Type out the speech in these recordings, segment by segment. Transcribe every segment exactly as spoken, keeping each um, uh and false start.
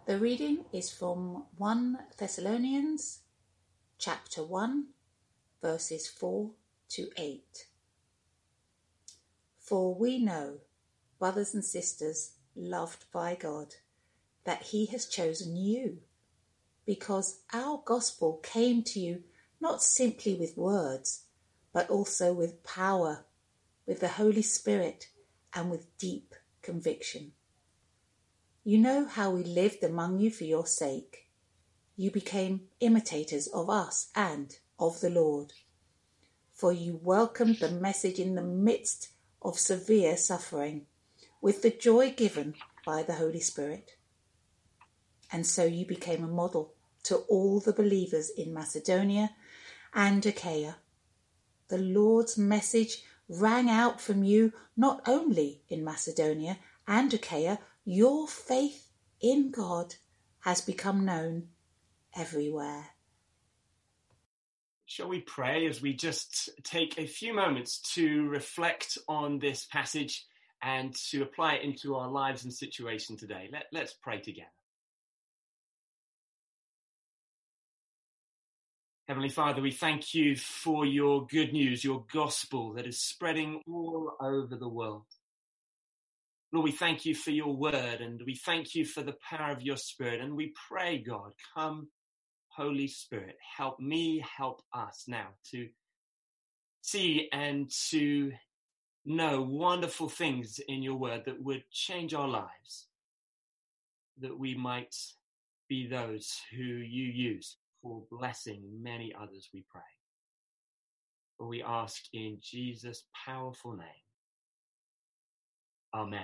The reading is from First Thessalonians chapter one, verses four to eight. For we know, brothers and sisters loved by God, that he has chosen you, because our gospel came to you not simply with words, but also with power, with the Holy Spirit, and with deep conviction. You know how we lived among you for your sake. You became imitators of us and of the Lord, for you welcomed the message in the midst of severe suffering, with the joy given by the Holy Spirit. And so you became a model to all the believers in Macedonia and Achaia. The Lord's message rang out from you not only in Macedonia and Achaia. Your faith in God has become known everywhere. Shall we pray as we just take a few moments to reflect on this passage and to apply it into our lives and situation today? Let, let's pray together. Heavenly Father, we thank you for your good news, your gospel that is spreading all over the world. Lord, we thank you for your word, and we thank you for the power of your Spirit. And we pray, God, come, Holy Spirit, help me, help us now to see and to know wonderful things in your word that would change our lives, that we might be those who you use for blessing many others, we pray. For we ask in Jesus' powerful name. Amen.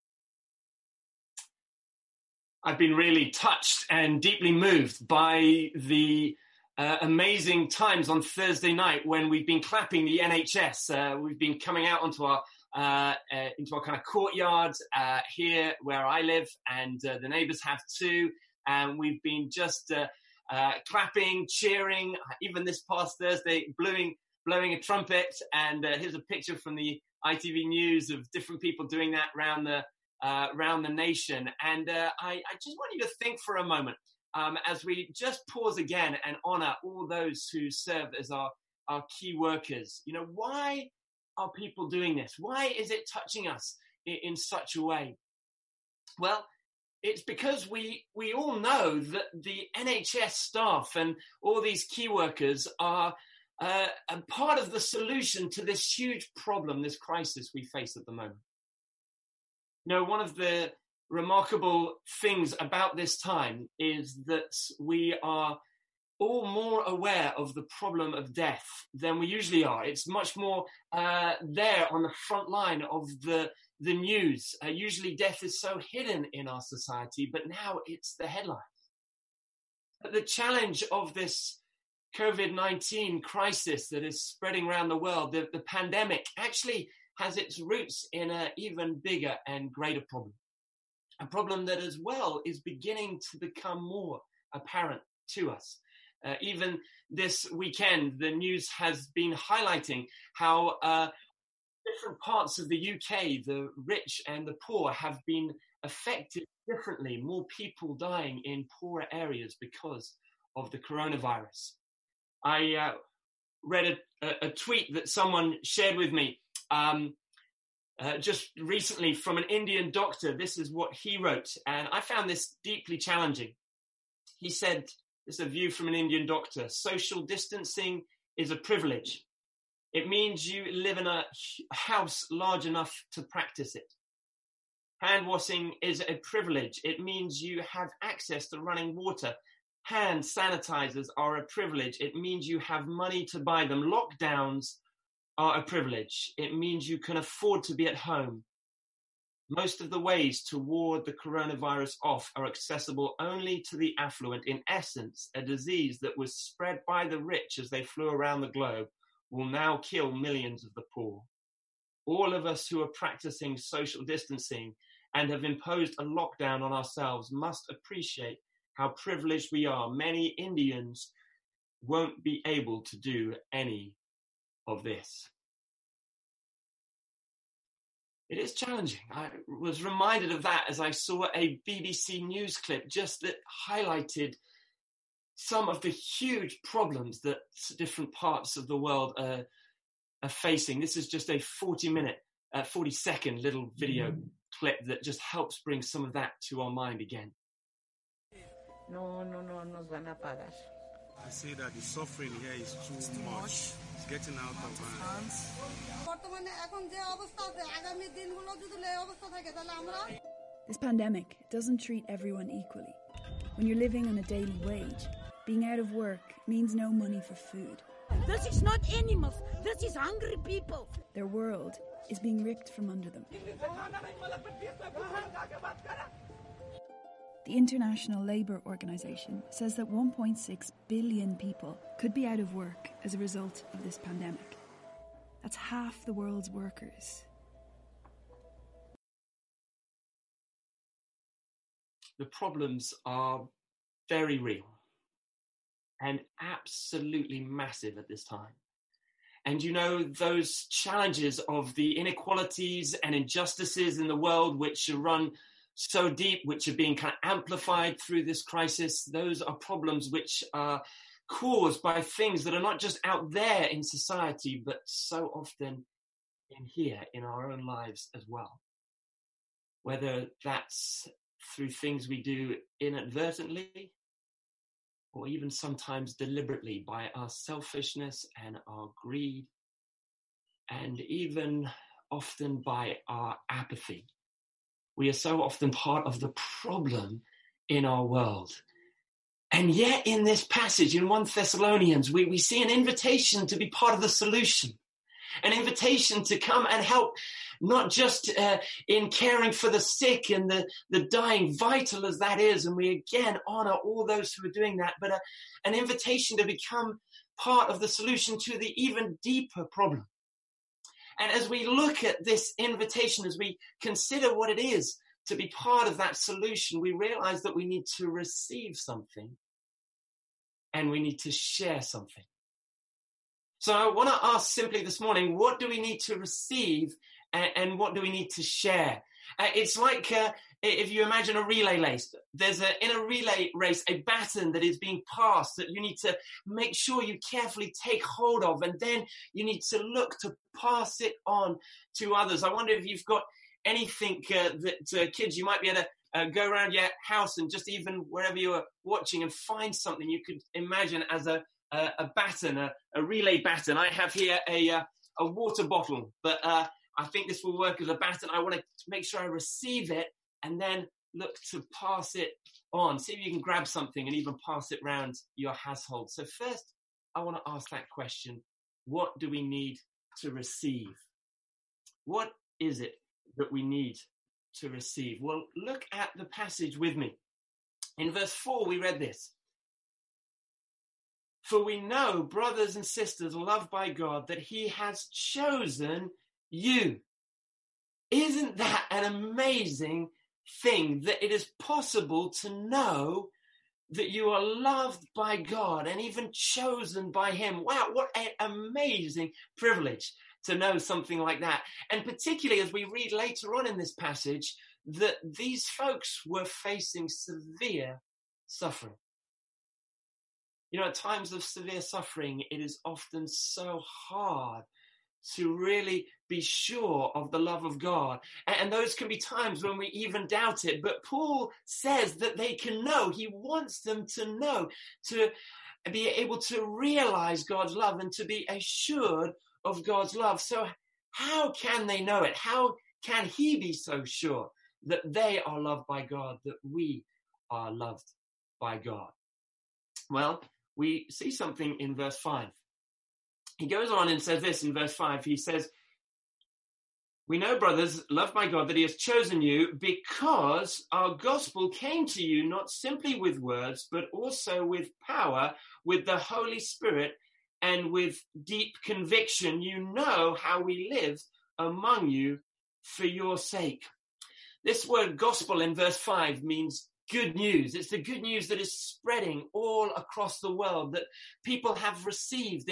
I've been really touched and deeply moved by the uh, amazing times on Thursday night when we've been clapping the N H S. Uh, we've been coming out onto our uh, uh, into our kind of courtyard uh, here where I live, and uh, the neighbours have too. And we've been just uh, uh, clapping, cheering. Even this past Thursday, blowing blowing a trumpet. And uh, here's a picture from the I T V News of different people doing that around the. Uh, around the nation. And uh, I, I just want you to think for a moment um, as we just pause again and honor all those who serve as our, our key workers. You know, why are people doing this? Why is it touching us in, in such a way? Well, it's because we, we all know that the N H S staff and all these key workers are uh, a part of the solution to this huge problem, this crisis we face at the moment. You know, one of the remarkable things about this time is that we are all more aware of the problem of death than we usually are. It's much more uh, there on the front line of the, the news. Uh, usually death is so hidden in our society, but now it's the headline. But the challenge of this covid nineteen crisis that is spreading around the world, the, the pandemic, actually has its roots in an even bigger and greater problem. A problem that as well is beginning to become more apparent to us. Uh, even this weekend, the news has been highlighting how uh, different parts of the U K, the rich and the poor, have been affected differently. More people dying in poorer areas because of the coronavirus. I uh, read a, a, a tweet that someone shared with me Um, uh, just recently from an Indian doctor. This is what he wrote, and I found this deeply challenging. He said, this is a view from an Indian doctor: social distancing is a privilege. It means you live in a house large enough to practice it. Hand washing is a privilege. It means you have access to running water. Hand sanitizers are a privilege. It means you have money to buy them. Lockdowns are a privilege. It means you can afford to be at home. Most of the ways to ward the coronavirus off are accessible only to the affluent. In essence, a disease that was spread by the rich as they flew around the globe will now kill millions of the poor. All of us who are practicing social distancing and have imposed a lockdown on ourselves must appreciate how privileged we are. Many Indians won't be able to do any of this. It is challenging. I was reminded of that as I saw a B B C News clip just that highlighted some of the huge problems that different parts of the world are, are facing. This is just a forty minute, uh, forty second little video mm. clip that just helps bring some of that to our mind again. No, no, no, nos van a pagar. I say that the suffering here is too, it's too much. much. It's getting out of hand. This pandemic doesn't treat everyone equally. When you're living on a daily wage, being out of work means no money for food. This is not animals. This is hungry people. Their world is being ripped from under them. The International Labour Organization says that one point six billion people could be out of work as a result of this pandemic. That's half the world's workers. The problems are very real and absolutely massive at this time. And you know, those challenges of the inequalities and injustices in the world which are run so deep, which are being kind of amplified through this crisis, those are problems which are caused by things that are not just out there in society, but so often in here, in our own lives as well. Whether that's through things we do inadvertently, or even sometimes deliberately by our selfishness and our greed, and even often by our apathy. We are so often part of the problem in our world. And yet in this passage in First Thessalonians, we, we see an invitation to be part of the solution, an invitation to come and help, not just uh, in caring for the sick and the, the dying, vital as that is, and we again honor all those who are doing that, but a, an invitation to become part of the solution to the even deeper problem. And as we look at this invitation, as we consider what it is to be part of that solution, we realize that we need to receive something and we need to share something. So I want to ask simply this morning, what do we need to receive and, and what do we need to share? Uh, it's like uh, if you imagine a relay race, there's a, in a relay race, a baton that is being passed that you need to make sure you carefully take hold of, and then you need to look to pass it on to others. I wonder if you've got anything uh, that uh, kids, you might be able to uh, go around your house and just even wherever you're watching and find something you could imagine as a, a, a baton, a, a relay baton. I have here a, uh, a water bottle, but uh, I think this will work as a baton. I want to make sure I receive it and then look to pass it on. See if you can grab something and even pass it around your household. So first, I want to ask that question. What do we need to receive? What is it that we need to receive? Well, look at the passage with me. In verse four, we read this. For we know, brothers and sisters loved by God, that he has chosen you. Isn't that an amazing thing, that it is possible to know that you are loved by God and even chosen by him? Wow, what an amazing privilege to know something like that. And particularly as we read later on in this passage, that these folks were facing severe suffering. You know, at times of severe suffering, it is often so hard to really be sure of the love of God. And those can be times when we even doubt it. But Paul says that they can know. He wants them to know, to be able to realize God's love and to be assured of God's love. So how can they know it? How can he be so sure that they are loved by God, that we are loved by God? Well, we see something in verse five. He goes on and says this in verse five. He says, we know, brothers, loved by God, that he has chosen you because our gospel came to you not simply with words, but also with power, with the Holy Spirit, and with deep conviction. You know how we lived among you for your sake. This word gospel in verse five means good news. It's the good news that is spreading all across the world, that people have received in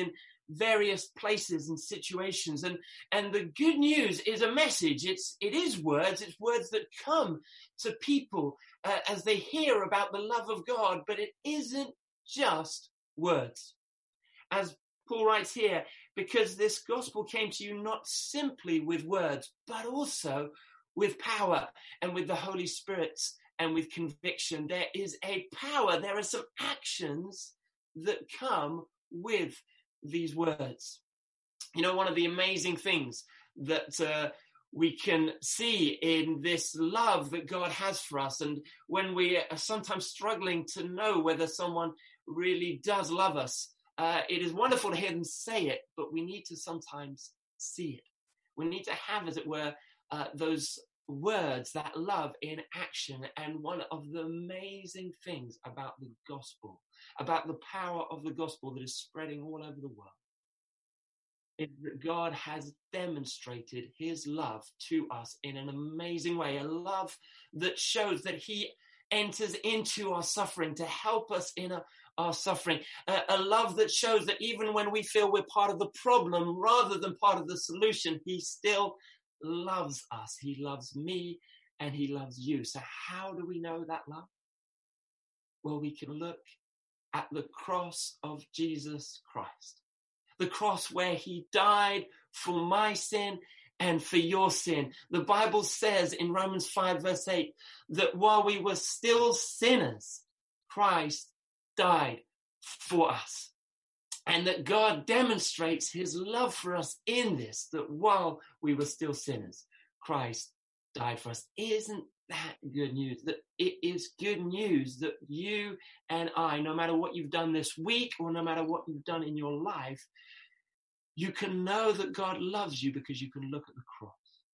various places and situations. And, and the good news is a message. It's, it is words. It's words that come to people uh, as they hear about the love of God, but it isn't just words. As Paul writes here, because this gospel came to you not simply with words, but also with power and with the Holy Spirit and with conviction. There is a power. There are some actions that come with these words. You know, one of the amazing things that uh, we can see in this love that God has for us, and when we are sometimes struggling to know whether someone really does love us, uh, it is wonderful to hear them say it, but we need to sometimes see it. We need to have, as it were, uh, those words, that love in action. And one of the amazing things about the gospel, about the power of the gospel that is spreading all over the world, is that God has demonstrated his love to us in an amazing way, a love that shows that he enters into our suffering to help us in a, our suffering, a, a love that shows that even when we feel we're part of the problem rather than part of the solution, he still loves us. He loves me and he loves you. So how do we know that love? Well, we can look at the cross of Jesus Christ, the cross where he died for my sin and for your sin. The Bible says in Romans five verse eight that while we were still sinners, Christ died for us. And that God demonstrates his love for us in this, that while we were still sinners, Christ died for us. Isn't that good news? That it is good news that you and I, no matter what you've done this week or no matter what you've done in your life, you can know that God loves you because you can look at the cross.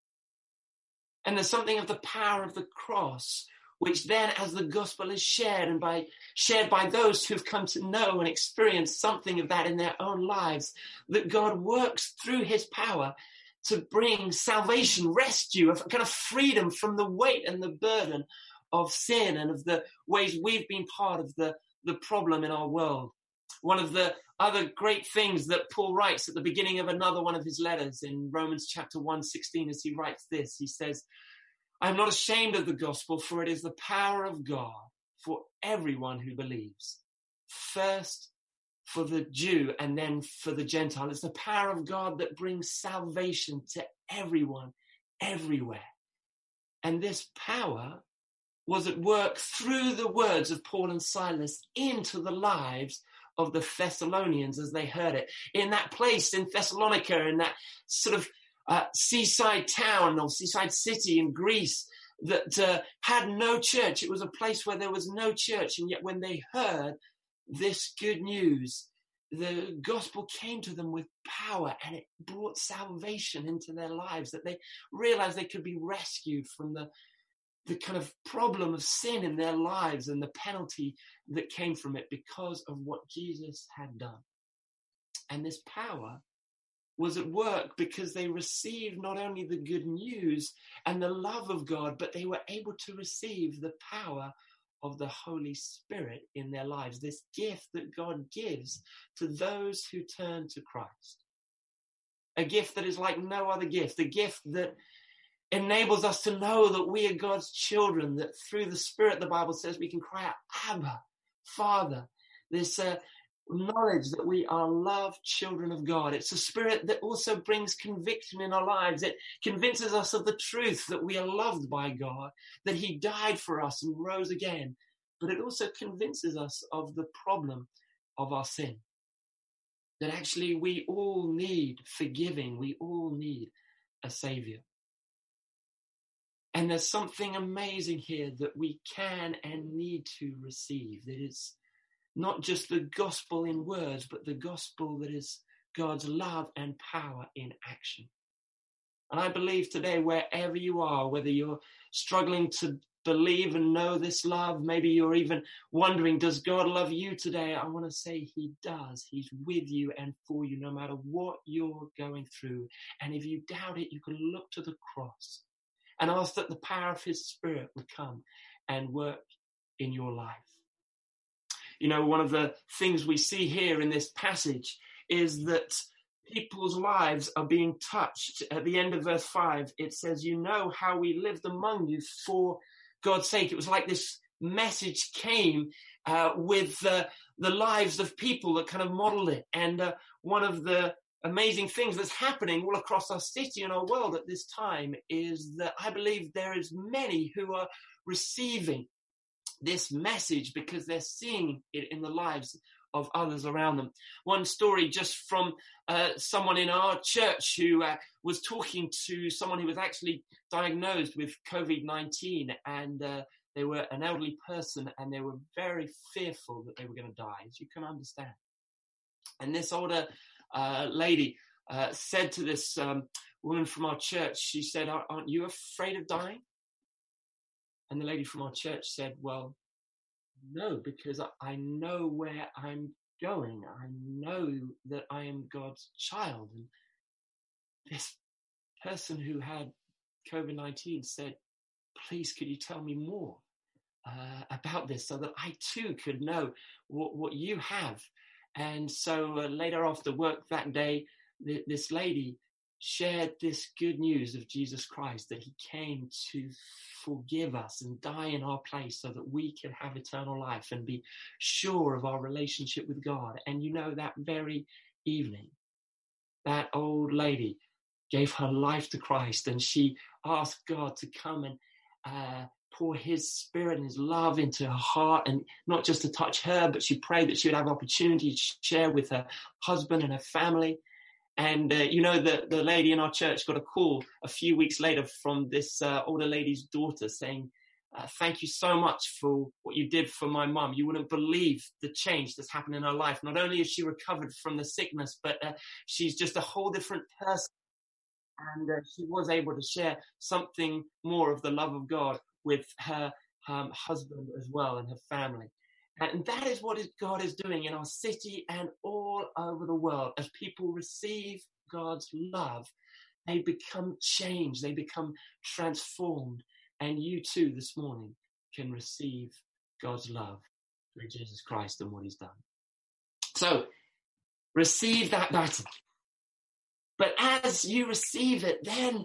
And there's something of the power of the cross, which then as the gospel is shared and by shared by those who've come to know and experience something of that in their own lives, that God works through his power to bring salvation, rescue, a kind of freedom from the weight and the burden of sin and of the ways we've been part of the, the problem in our world. One of the other great things that Paul writes at the beginning of another one of his letters in Romans chapter one sixteen, as he writes this, he says, I'm not ashamed of the gospel, for it is the power of God for everyone who believes. First for the Jew and then for the Gentile. It's the power of God that brings salvation to everyone, everywhere. And this power was at work through the words of Paul and Silas into the lives of the Thessalonians as they heard it. In that place in Thessalonica, in that sort of uh, seaside town or seaside city in Greece that uh, had no church. It was a place where there was no church. And yet when they heard this good news, the gospel came to them with power and it brought salvation into their lives, that they realized they could be rescued from the the kind of problem of sin in their lives and the penalty that came from it because of what Jesus had done. And this power was at work because they received not only the good news and the love of God, but they were able to receive the power of the Holy Spirit in their lives, this gift that God gives to those who turn to Christ. A gift that is like no other gift, a gift that enables us to know that we are God's children, that through the Spirit, the Bible says, we can cry out, Abba, Father. This uh, knowledge that we are loved children of God. It's a Spirit that also brings conviction in our lives. It convinces us of the truth that we are loved by God, that he died for us and rose again. But it also convinces us of the problem of our sin. That actually we all need forgiving. We all need a Savior. And there's something amazing here that we can and need to receive. That is not just the gospel in words, but the gospel that is God's love and power in action. And I believe today, wherever you are, whether you're struggling to believe and know this love, maybe you're even wondering, does God love you today? I want to say he does. He's with you and for you, no matter what you're going through. And if you doubt it, you can look to the cross and ask that the power of his Spirit would come and work in your life. You know, one of the things we see here in this passage is that people's lives are being touched. At the end of verse five, it says, you know how we lived among you for God's sake. It was like this message came uh, with uh, the lives of people that kind of modeled it. And uh, one of the amazing things that's happening all across our city and our world at this time is that I believe there is many who are receiving this message because they're seeing it in the lives of others around them. One story just from uh, someone in our church who uh, was talking to someone who was actually diagnosed with covid nineteen, and uh, they were an elderly person, and they were very fearful that they were going to die, as you can understand. And this older uh, lady uh, said to this um, woman from our church, she said, aren't you afraid of dying? And the lady from our church said, well, no, because I know where I'm going. I know that I am God's child. And this person who had covid nineteen said, please, could you tell me more uh, about this so that I too could know what, what you have? And so uh, later after work that day, th- this lady shared this good news of Jesus Christ, that he came to forgive us and die in our place so that we could have eternal life and be sure of our relationship with God. And you know, that very evening, that old lady gave her life to Christ, and she asked God to come and uh, pour his spirit and his love into her heart, and not just to touch her, but she prayed that she would have opportunity to share with her husband and her family. And, uh, you know, the, the lady in our church got a call a few weeks later from this uh, older lady's daughter saying, uh, thank you so much for what you did for my mum. You wouldn't believe the change that's happened in her life. Not only has she recovered from the sickness, but uh, she's just a whole different person. And uh, she was able to share something more of the love of God with her um, husband as well and her family. And that is what God is doing in our city and all over the world. As people receive God's love, they become changed, they become transformed. And you too this morning can receive God's love through Jesus Christ and what he's done. So receive that battle. But as you receive it, then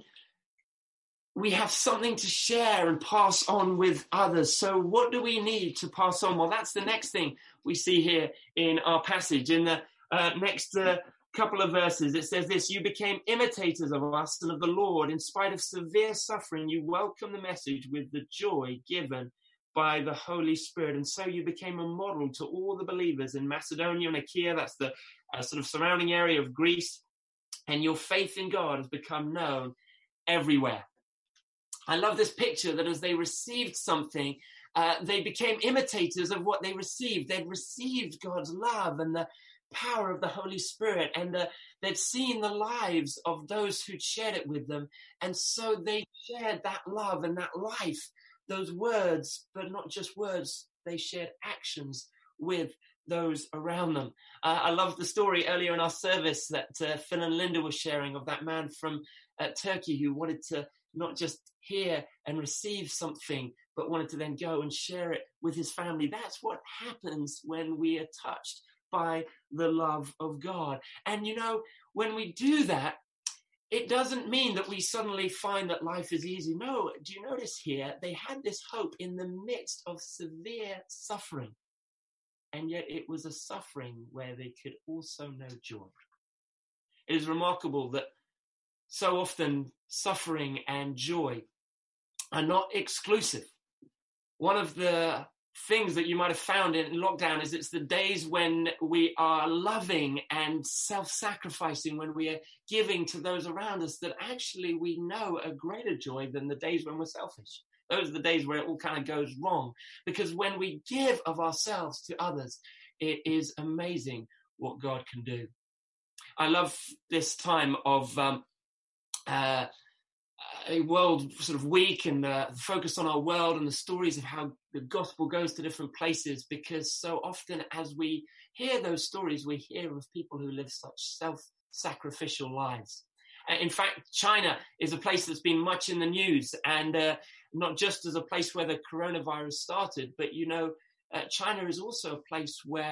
we have something to share and pass on with others. So what do we need to pass on? Well, that's the next thing we see here in our passage. In the uh, next uh, couple of verses, it says this: you became imitators of us and of the Lord. In spite of severe suffering, you welcomed the message with the joy given by the Holy Spirit. And so you became a model to all the believers in Macedonia and Achaia. That's the uh, sort of surrounding area of Greece. And your faith in God has become known everywhere. I love this picture that as they received something, uh, they became imitators of what they received. They'd received God's love and the power of the Holy Spirit, and uh, they'd seen the lives of those who'd shared it with them. And so they shared that love and that life, those words, but not just words, they shared actions with those around them. Uh, I love the story earlier in our service that uh, Phil and Linda were sharing of that man from uh, Turkey who wanted to not just hear and receive something, but wanted to then go and share it with his family. That's what happens when we are touched by the love of God. And you know, when we do that, it doesn't mean that we suddenly find that life is easy. No, do you notice here, they had this hope in the midst of severe suffering. And yet it was a suffering where they could also know joy. It is remarkable that so often suffering and joy are not exclusive. One of the things that you might have found in lockdown is it's the days when we are loving and self-sacrificing, when we are giving to those around us, that actually we know a greater joy than the days when we're selfish. Those are the days where it all kind of goes wrong. Because when we give of ourselves to others, it is amazing what God can do. I love this time of um, uh, a world sort of week and uh, focus on our world and the stories of how the gospel goes to different places, because so often as we hear those stories, we hear of people who live such self-sacrificial lives. Uh, in fact, China is a place that's been much in the news, and uh, not just as a place where the coronavirus started, but, you know, uh, China is also a place where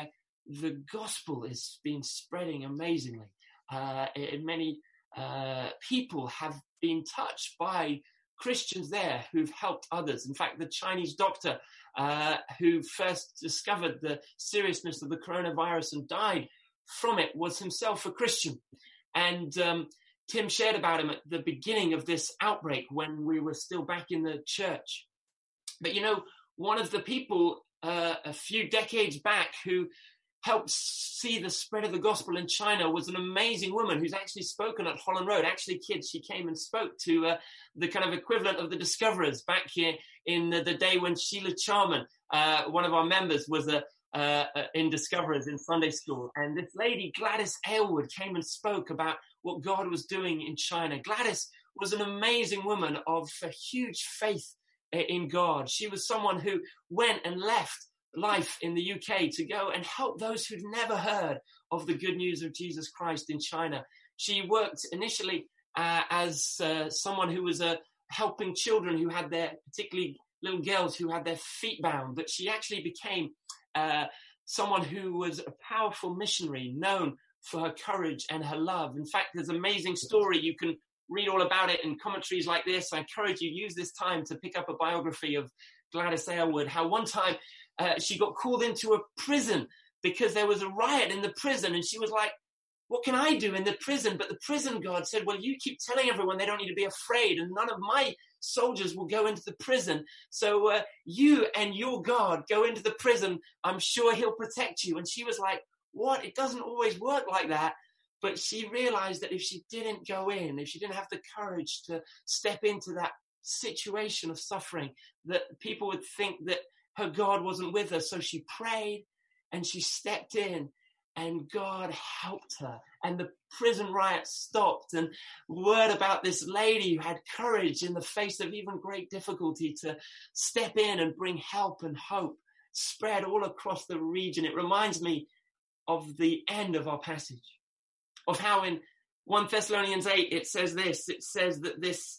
the gospel is being spreading amazingly. Uh, and many uh, people have been touched by Christians there who've helped others. In fact, the Chinese doctor uh, who first discovered the seriousness of the coronavirus and died from it was himself a Christian. And um, Tim shared about him at the beginning of this outbreak when we were still back in the church. But, you know, one of the people uh, a few decades back who helped see the spread of the gospel in China was an amazing woman who's actually spoken at Holland Road. Actually, kids, she came and spoke to uh, the kind of equivalent of the Discoverers back here in the, the day when Sheila Charman, uh, one of our members, was a, uh, in Discoverers in Sunday school. And this lady, Gladys Aylward, came and spoke about what God was doing in China. Gladys was an amazing woman of a huge faith in God. She was someone who went and left life in the U K to go and help those who'd never heard of the good news of Jesus Christ in China. She worked initially uh, as uh, someone who was uh, helping children who had their, particularly little girls who had their feet bound, but she actually became uh, someone who was a powerful missionary, known for her courage and her love. In fact, there's an amazing story. You can read all about it in commentaries like this. I encourage you, use this time to pick up a biography of Gladys Aylward, how one time uh, she got called into a prison because there was a riot in the prison, and she was like, what can I do in the prison? But the prison guard said, well, you keep telling everyone they don't need to be afraid, and none of my soldiers will go into the prison. So uh, you and your God go into the prison. I'm sure he'll protect you. And she was like, what? It doesn't always work like that. But she realized that if she didn't go in, if she didn't have the courage to step into that situation of suffering, that people would think that her God wasn't with her. So she prayed and she stepped in, and God helped her. And the prison riot stopped. And word about this lady who had courage in the face of even great difficulty to step in and bring help and hope spread all across the region. It reminds me of the end of our passage, of how in First Thessalonians eight, it says this, it says that this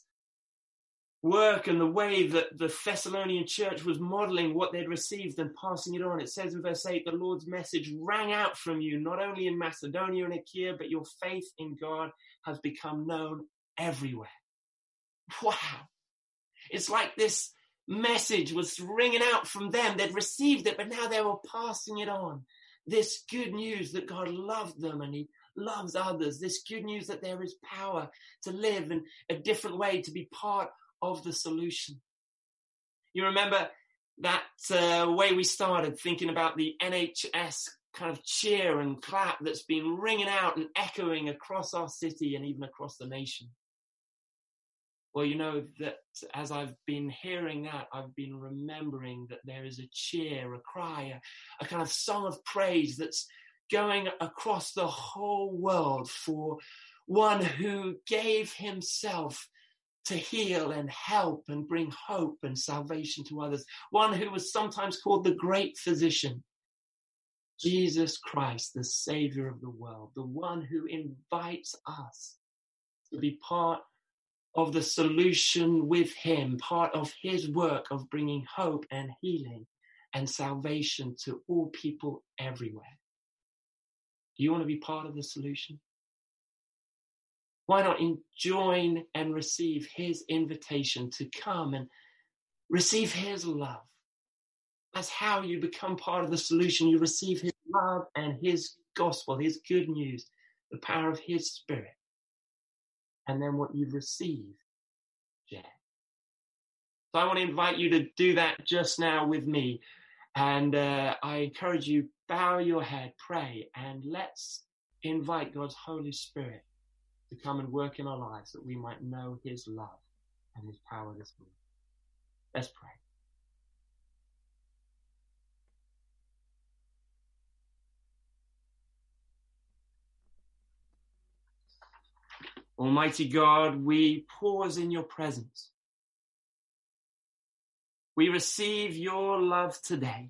work and the way that the Thessalonian church was modeling what they'd received and passing it on. It says in verse eight, the Lord's message rang out from you, not only in Macedonia and Achaia, but your faith in God has become known everywhere. Wow. It's like this message was ringing out from them. They'd received it, but now they were passing it on. This good news that God loved them and he loves others. This good news that there is power to live in a different way, to be part of the solution. You remember that uh, way we started thinking about the N H S kind of cheer and clap that's been ringing out and echoing across our city and even across the nation. Well, you know that as I've been hearing that, I've been remembering that there is a cheer, a cry, a, a kind of song of praise that's going across the whole world for one who gave himself to heal and help and bring hope and salvation to others. One who was sometimes called the great physician, Jesus Christ, the Savior of the world, the one who invites us to be part of the solution with him, part of his work of bringing hope and healing and salvation to all people everywhere. Do you want to be part of the solution? Why not join and receive his invitation to come and receive his love? That's how you become part of the solution. You receive his love and his gospel, his good news, the power of his spirit. And then what you've received, share. So I want to invite you to do that just now with me. And uh, I encourage you, bow your head, pray, and let's invite God's Holy Spirit to come and work in our lives that we might know his love and his power this morning. Let's pray. Almighty God, we pause in your presence. We receive your love today.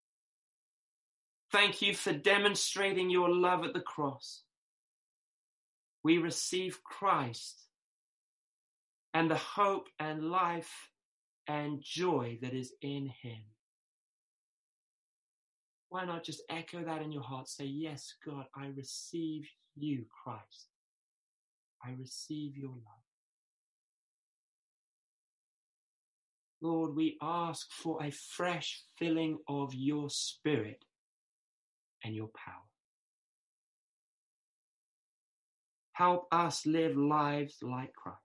Thank you for demonstrating your love at the cross. We receive Christ and the hope and life and joy that is in him. Why not just echo that in your heart? Say, yes, God, I receive you, Christ. I receive your love. Lord, we ask for a fresh filling of your Spirit and your power. Help us live lives like Christ,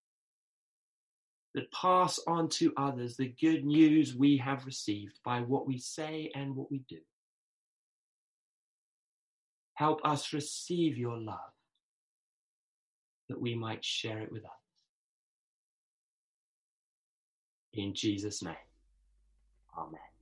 that pass on to others the good news we have received by what we say and what we do. Help us receive your love, that we might share it with others. In Jesus' name, amen.